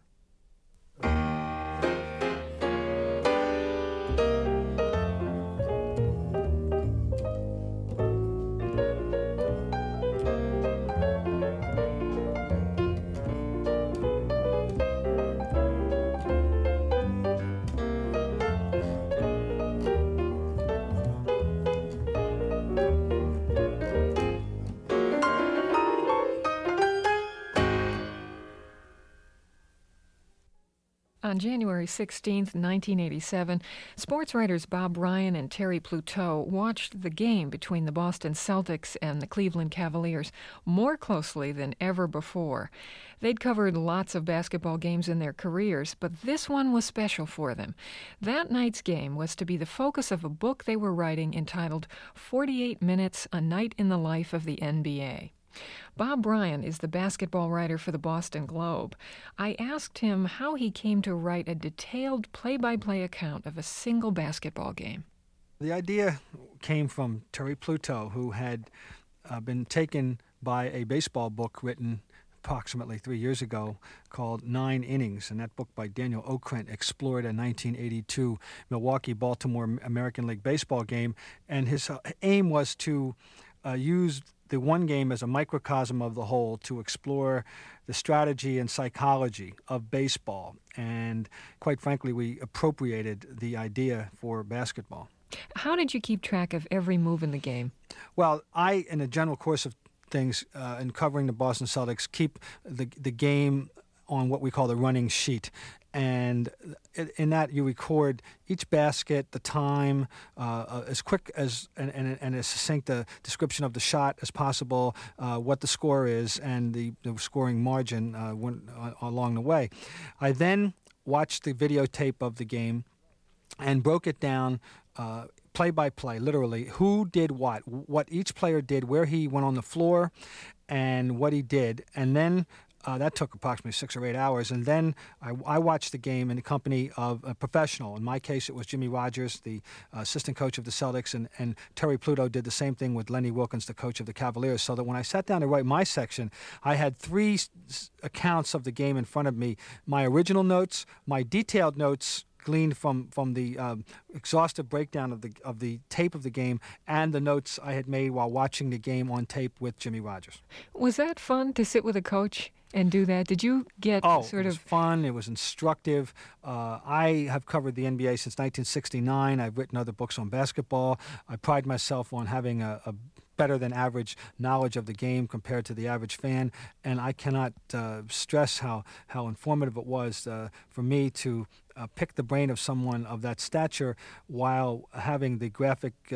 On January sixteenth, nineteen eighty-seven, sports writers Bob Ryan and Terry Pluteau watched the game between the Boston Celtics and the Cleveland Cavaliers more closely than ever before. They'd covered lots of basketball games in their careers, but this one was special for them. That night's game was to be the focus of a book they were writing entitled forty-eight minutes, A Night in the Life of the N B A. Bob Ryan is the basketball writer for the Boston Globe. I asked him how he came to write a detailed play-by-play account of a single basketball game. The idea came from Terry Pluteau, who had uh, been taken by a baseball book written approximately three years ago called Nine Innings, and that book by Daniel Okrent explored a nineteen eighty-two Milwaukee-Baltimore American League baseball game, and his uh, aim was to uh, use the one game as a microcosm of the whole to explore the strategy and psychology of baseball. And quite frankly, we appropriated the idea for basketball. How did you keep track of every move in the game? Well, I, in the general course of things, uh, in covering the Boston Celtics, keep the the game on what we call the running sheet. And in that, you record each basket, the time, uh, as quick as and, and, and as succinct a description of the shot as possible, uh, what the score is, and the, the scoring margin uh, when, uh, along the way. I then watched the videotape of the game and broke it down uh, play by play, literally, who did what, what each player did, where he went on the floor, and what he did. And then Uh, that took approximately six or eight hours. And then I, I watched the game in the company of a professional. In my case, it was Jimmy Rogers, the uh, assistant coach of the Celtics, and, and Terry Pluteau did the same thing with Lenny Wilkins, the coach of the Cavaliers, so that when I sat down to write my section, I had three s- accounts of the game in front of me. My original notes, my detailed notes gleaned from from the um, exhaustive breakdown of the of the tape of the game, and the notes I had made while watching the game on tape with Jimmy Rogers. Was that fun to sit with a coach and do that? Did you get oh, sort it was of fun. It was instructive. Uh, I have covered the N B A since nineteen sixty-nine. I've written other books on basketball. I pride myself on having a, a better than average knowledge of the game compared to the average fan, and I cannot uh, stress how, how informative it was uh, for me to uh, pick the brain of someone of that stature while having the graphic uh,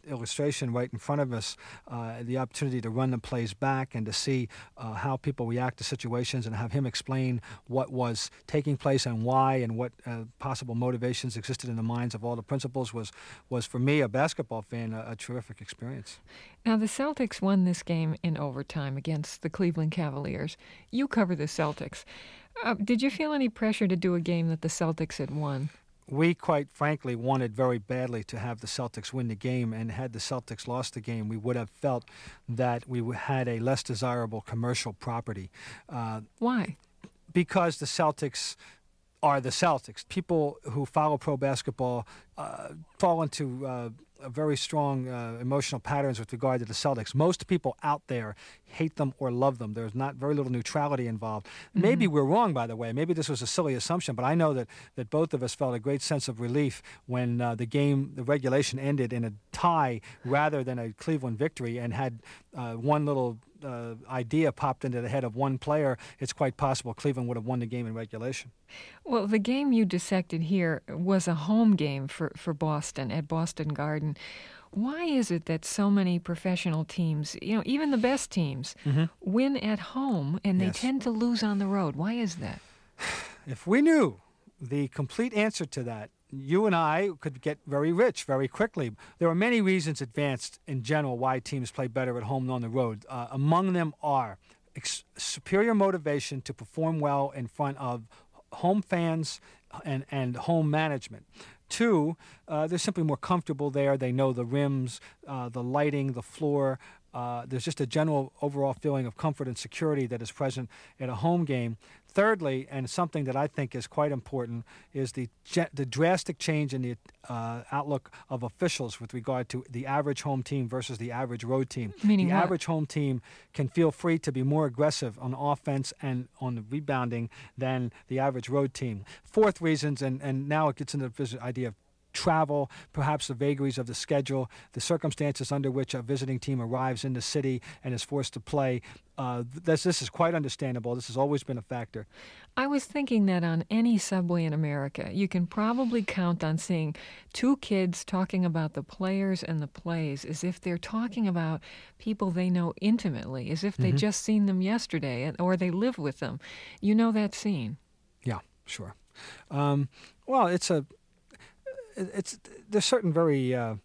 illustration right in front of us, uh, the opportunity to run the plays back and to see uh, how people react to situations and have him explain what was taking place and why and what uh, possible motivations existed in the minds of all the principals was, was for me, a basketball fan, a, a terrific experience. Now, the Celtics won this game in overtime against the Cleveland Cavaliers. You cover the Celtics. Uh, did you feel any pressure to do a game that the Celtics had won? We, quite frankly, wanted very badly to have the Celtics win the game, and had the Celtics lost the game, we would have felt that we had a less desirable commercial property. Uh, Why? Because the Celtics are the Celtics. People who follow pro basketball uh, fall into uh, very strong uh, emotional patterns with regard to the Celtics. Most people out there hate them or love them. There's not very little neutrality involved. Mm-hmm. Maybe we're wrong, by the way. Maybe this was a silly assumption, but I know that, that both of us felt a great sense of relief when uh, the game, the regulation ended in a tie rather than a Cleveland victory, and had uh, one little uh, idea popped into the head of one player. It's quite possible Cleveland would have won the game in regulation. Well, the game you dissected here was a home game for, for Boston at Boston Garden. Why is it that so many professional teams, you know, even the best teams, mm-hmm. win at home and they yes. tend to lose on the road? Why is that? If we knew the complete answer to that, you and I could get very rich very quickly. There are many reasons advanced in general why teams play better at home than on the road. Uh, among them are ex- superior motivation to perform well in front of home fans and, and home management. Two, uh, they're simply more comfortable there. They know the rims, uh, the lighting, the floor. Uh, there's just a general overall feeling of comfort and security that is present at a home game. Thirdly, and something that I think is quite important, is the the drastic change in the uh, outlook of officials with regard to the average home team versus the average road team. Meaning the what? average home team can feel free to be more aggressive on offense and on the rebounding than the average road team. Fourth reasons, and, and now it gets into the idea of travel, perhaps the vagaries of the schedule, the circumstances under which a visiting team arrives in the city and is forced to play. Uh, this, this is quite understandable. This has always been a factor. I was thinking that on any subway in America, you can probably count on seeing two kids talking about the players and the plays as if they're talking about people they know intimately, as if they'd Mm-hmm. just seen them yesterday or they live with them. You know that scene? Yeah, sure. Um, well, it's a It's there's certain very uh,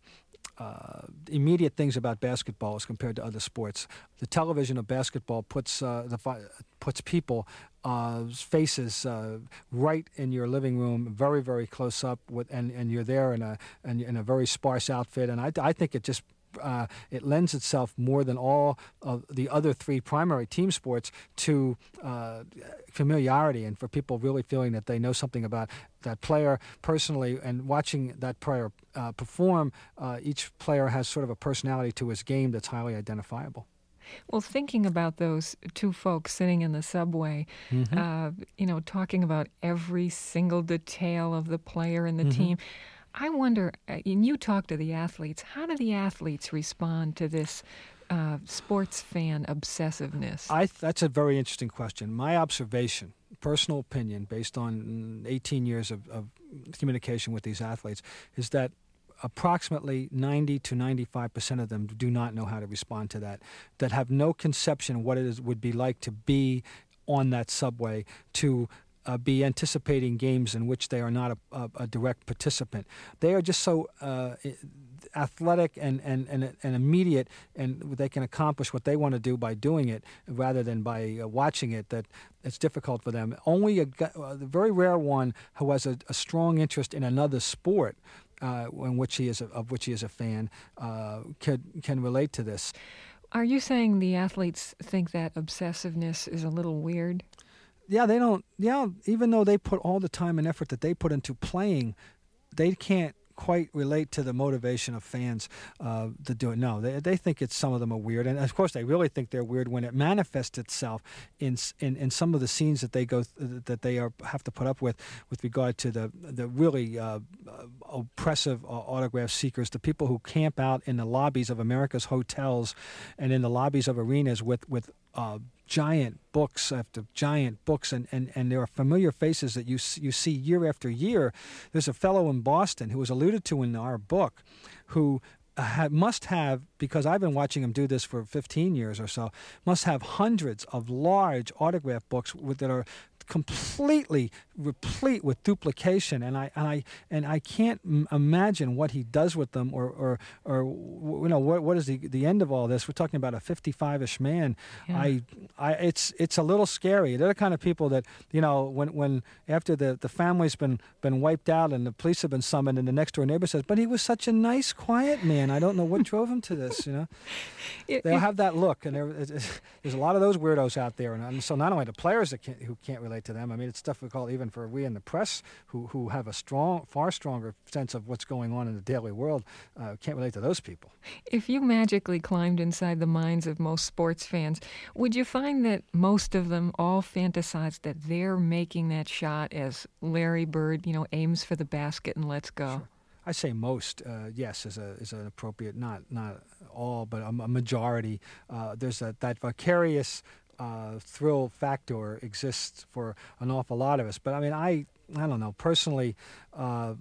uh, immediate things about basketball as compared to other sports. The television of basketball puts uh, the puts people uh, faces uh, right in your living room, very very close up, with and, and you're there in a in, in a very sparse outfit, and I I think it just. Uh, it lends itself more than all of the other three primary team sports to uh, familiarity, and for people really feeling that they know something about that player personally, and watching that player uh, perform. Uh, each player has sort of a personality to his game that's highly identifiable. Well, thinking about those two folks sitting in the subway, mm-hmm. uh, you know, talking about every single detail of the player and the mm-hmm. team, I wonder, and you talk to the athletes, how do the athletes respond to this uh, sports fan obsessiveness? I th- that's a very interesting question. My observation, personal opinion, based on eighteen years of, of communication with these athletes, is that approximately ninety to ninety-five percent of them do not know how to respond to that, that have no conception of what it is, would be like to be on that subway, to Uh, be anticipating games in which they are not a, a, a direct participant. They are just so uh, athletic and, and, and, and immediate, and they can accomplish what they want to do by doing it rather than by uh, watching it, that it's difficult for them. Only a, a very rare one who has a, a strong interest in another sport uh, in which he is a, of which he is a fan uh, can, can relate to this. Are you saying the athletes think that obsessiveness is a little weird? Yeah, they don't, yeah, even though they put all the time and effort that they put into playing, they can't quite relate to the motivation of fans uh, to do it. No, they they think it's, some of them are weird. And of course, they really think they're weird when it manifests itself in in, in some of the scenes that they go th- that they are have to put up with with regard to the, the really uh, oppressive uh, autograph seekers, the people who camp out in the lobbies of America's hotels and in the lobbies of arenas with, with uh, giant books after giant books, and, and, and there are familiar faces that you you see year after year. There's a fellow in Boston who was alluded to in our book who ha- must have, because I've been watching him do this for fifteen years or so, must have hundreds of large autograph books with, that are completely replete with duplication, and I and I and I can't m- imagine what he does with them, or or or you know what what is the the end of all this? We're talking about a fifty-five-ish man. Yeah. I I it's it's a little scary. They're the kind of people that, you know, when when after the the family's been been wiped out and the police have been summoned, and the next door neighbor says, "But he was such a nice, quiet man. I don't know what drove him to this." You know, It- they'll it- have that look, and there, it's- it's- there's a lot of those weirdos out there, and, and so not only the players that can't, who can't relate to them. I mean, it's stuff we call even for we in the press who who have a strong, far stronger sense of what's going on in the daily world. Uh, can't relate to those people. If you magically climbed inside the minds of most sports fans, would you find that most of them all fantasize that they're making that shot as Larry Bird, you know, aims for the basket and lets go? Sure. I say most, uh, yes, is a is an appropriate, not not all, but a, a majority. Uh, there's a, that vicarious uh, thrill factor exists for an awful lot of us. But I mean, I I don't know personally. Uh,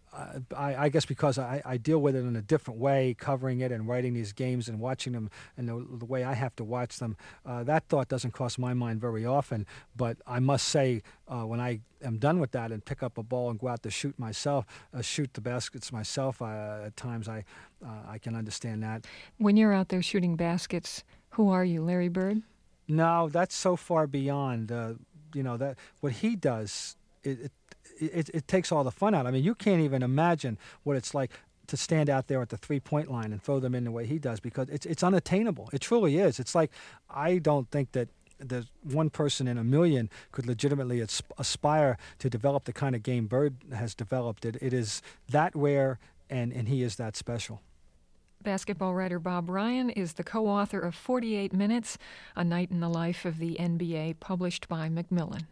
I, I guess because I, I deal with it in a different way, covering it and writing these games and watching them, and the, the way I have to watch them, uh, that thought doesn't cross my mind very often. But I must say, uh, when I am done with that and pick up a ball and go out to shoot myself, uh, shoot the baskets myself, uh, at times I uh, I can understand that. When you're out there shooting baskets, who are you, Larry Bird? No, that's so far beyond. Uh, you know that what he does. It, it It, it takes all the fun out. I mean, you can't even imagine what it's like to stand out there at the three-point line and throw them in the way he does, because it's it's unattainable. It truly is. It's like, I don't think that there's one person in a million could legitimately as- aspire to develop the kind of game Bird has developed. It It is that rare, and, and he is that special. Basketball writer Bob Ryan is the co-author of forty-eight minutes, A Night in the Life of the N B A, published by Macmillan.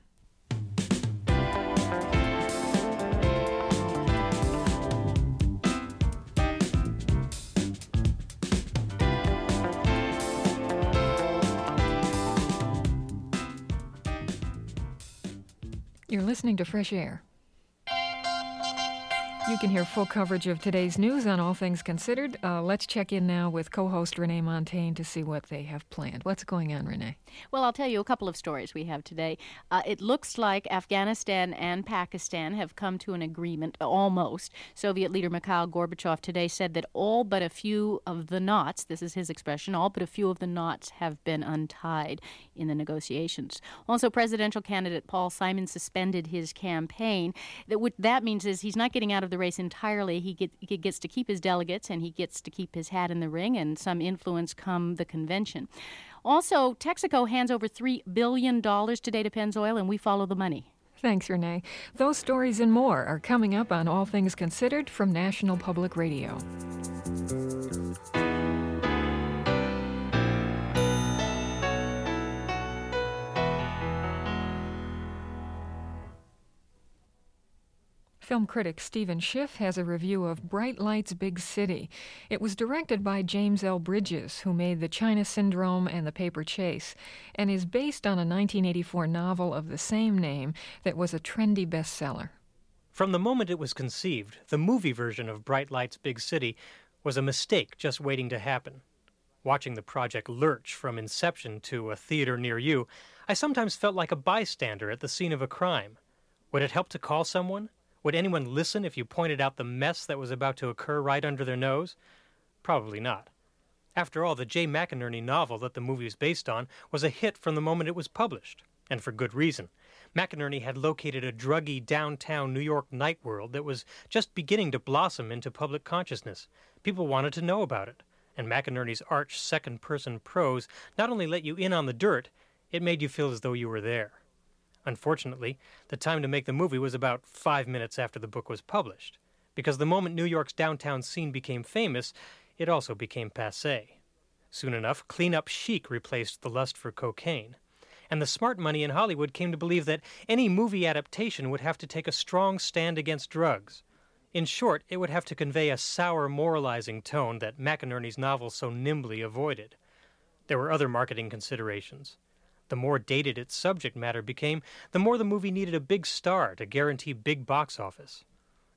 You're listening to Fresh Air. You can hear full coverage of today's news on All Things Considered. Uh, let's check in now with co-host Renee Montagne to see what they have planned. What's going on, Renee? Well, I'll tell you a couple of stories we have today. Uh, it looks like Afghanistan and Pakistan have come to an agreement, almost. Soviet leader Mikhail Gorbachev today said that all but a few of the knots, this is his expression, all but a few of the knots have been untied in the negotiations. Also, presidential candidate Paul Simon suspended his campaign. That what that means is he's not getting out of the race entirely. He, get, he gets to keep his delegates, and he gets to keep his hat in the ring and some influence come the convention. Also, Texaco hands over three billion dollars today to Pennzoil, and we follow the money. Thanks, Renee. Those stories and more are coming up on All Things Considered from National Public Radio. Film critic Stephen Schiff has a review of Bright Lights, Big City. It was directed by James L. Bridges, who made The China Syndrome and The Paper Chase, and is based on a nineteen eighty-four novel of the same name that was a trendy bestseller. From the moment it was conceived, the movie version of Bright Lights, Big City was a mistake just waiting to happen. Watching the project lurch from inception to a theater near you, I sometimes felt like a bystander at the scene of a crime. Would it help to call someone? Would anyone listen if you pointed out the mess that was about to occur right under their nose? Probably not. After all, the Jay McInerney novel that the movie is based on was a hit from the moment it was published, and for good reason. McInerney had located a druggy downtown New York night world that was just beginning to blossom into public consciousness. People wanted to know about it, and McInerney's arch second-person prose not only let you in on the dirt, it made you feel as though you were there. Unfortunately, the time to make the movie was about five minutes after the book was published, because the moment New York's downtown scene became famous, it also became passé. Soon enough, clean-up chic replaced the lust for cocaine, and the smart money in Hollywood came to believe that any movie adaptation would have to take a strong stand against drugs. In short, it would have to convey a sour, moralizing tone that McInerney's novel so nimbly avoided. There were other marketing considerations. The more dated its subject matter became, the more the movie needed a big star to guarantee big box office.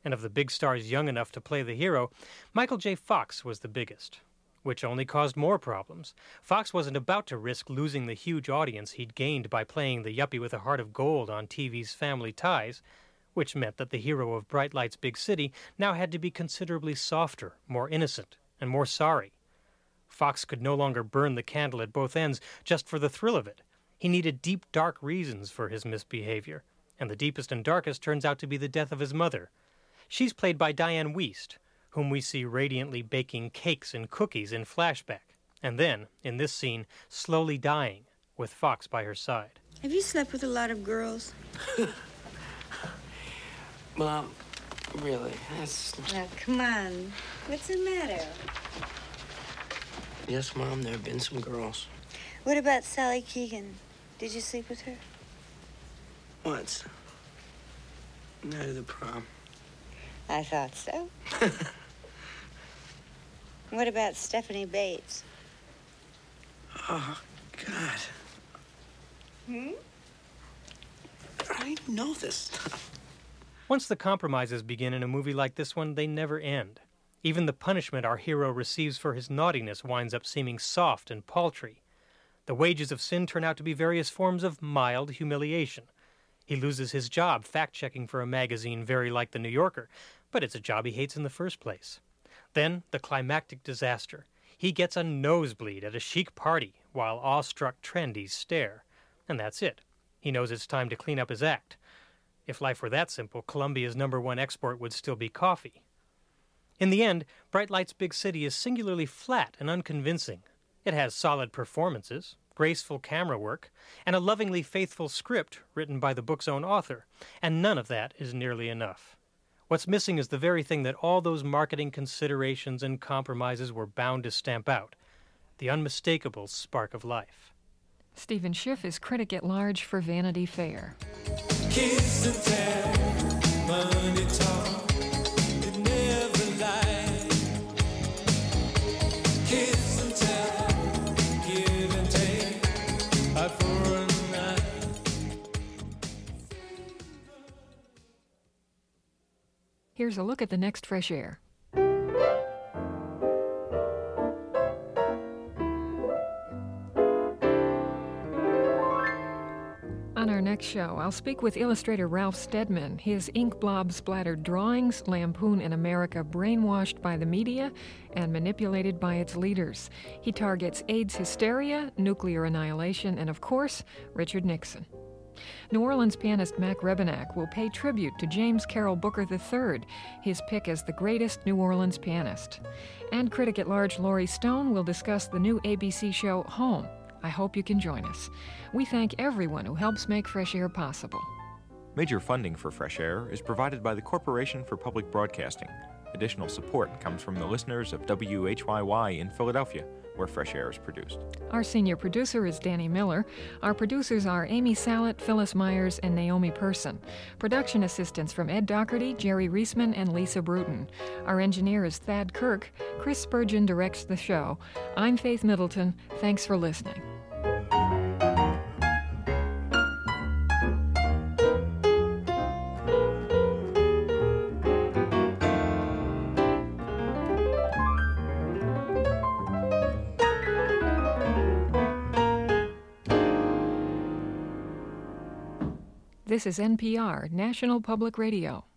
and of the big stars young enough to play the hero, Michael J. Fox was the biggest, which only caused more problems. Fox wasn't about to risk losing the huge audience he'd gained by playing the yuppie with a heart of gold on T V's Family Ties, which meant that the hero of Bright Lights Big City now had to be considerably softer, more innocent, and more sorry. Fox could no longer burn the candle at both ends just for the thrill of it. He needed deep, dark reasons for his misbehavior, and the deepest and darkest turns out to be the death of his mother. She's played by Diane Wiest, whom we see radiantly baking cakes and cookies in flashback, and then, in this scene, slowly dying, with Fox by her side. Have you slept with a lot of girls? Mom, really, that's... Now, come on. What's the matter? Yes, Mom, there have been some girls. What about Sally Keegan? Did you sleep with her? Once. Night of the prom. I thought so. What about Stephanie Bates? Oh, God. Hmm? I know this stuff. Once the compromises begin in a movie like this one, they never end. Even the punishment our hero receives for his naughtiness winds up seeming soft and paltry. The wages of sin turn out to be various forms of mild humiliation. He loses his job fact-checking for a magazine very like The New Yorker, but it's a job he hates in the first place. Then, the climactic disaster. He gets a nosebleed at a chic party while awestruck trendies stare. And that's it. He knows it's time to clean up his act. If life were that simple, Columbia's number one export would still be coffee. In the end, Bright Lights Big City is singularly flat and unconvincing. It has solid performances, graceful camera work, and a lovingly faithful script written by the book's own author, and none of that is nearly enough. What's missing is the very thing that all those marketing considerations and compromises were bound to stamp out, the unmistakable spark of life. Stephen Schiff is critic at large for Vanity Fair. Kiss and tell, money talk, it never lies. Kiss and tell, give and take, out for a night. Here's a look at the next Fresh Air. On our next show, I'll speak with illustrator Ralph Steadman. His ink blob-splattered drawings lampoon an America brainwashed by the media and manipulated by its leaders. He targets AIDS hysteria, nuclear annihilation, and, of course, Richard Nixon. New Orleans pianist Mac Rebennack will pay tribute to James Carroll Booker the third, his pick as the greatest New Orleans pianist. And critic at large Laurie Stone will discuss the new A B C show Home. I hope you can join us. We thank everyone who helps make Fresh Air possible. Major funding for Fresh Air is provided by the Corporation for Public Broadcasting. Additional support comes from the listeners of W H Y Y in Philadelphia, where Fresh Air is produced. Our senior producer is Danny Miller. Our producers are Amy Sallet, Phyllis Myers, and Naomi Person. Production assistants from Ed Doherty, Jerry Reisman, and Lisa Bruton. Our engineer is Thad Kirk. Chris Spurgeon directs the show. I'm Faith Middleton. Thanks for listening. This is N P R, National Public Radio.